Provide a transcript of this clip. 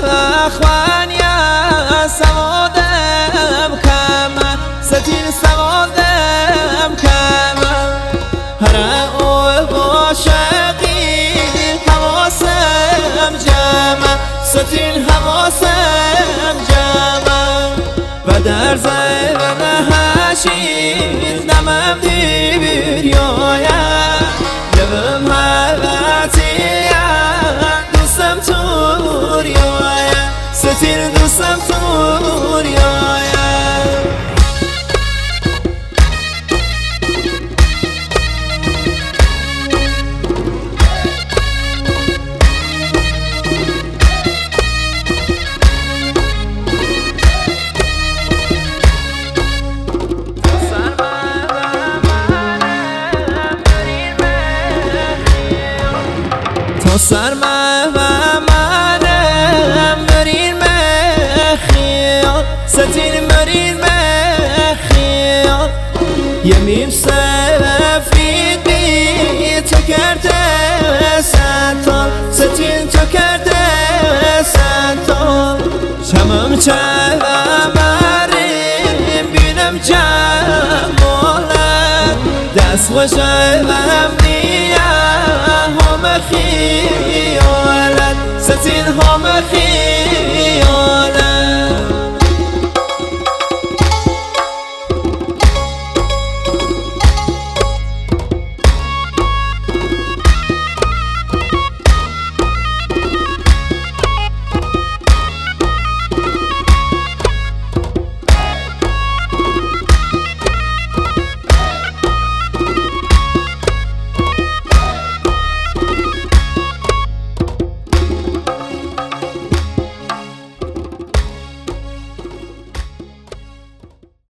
خوانیا سوادم کم ستین سوادم کم هر عاشقی حواسم جمع ستین حواسم جمع و در زیون هشید نمم دیویریایم لبم حواتیم دوستم توریایم ستین دوستم توریایم سرمه و منم مرین مخیال ستین مرین مخیال یمیم سفید بی تو کرده سنتال ستین تو کرده سنتال شمم چهمرین بینم جمالت دست وشم نیم هم خیالت ستین هم خیالت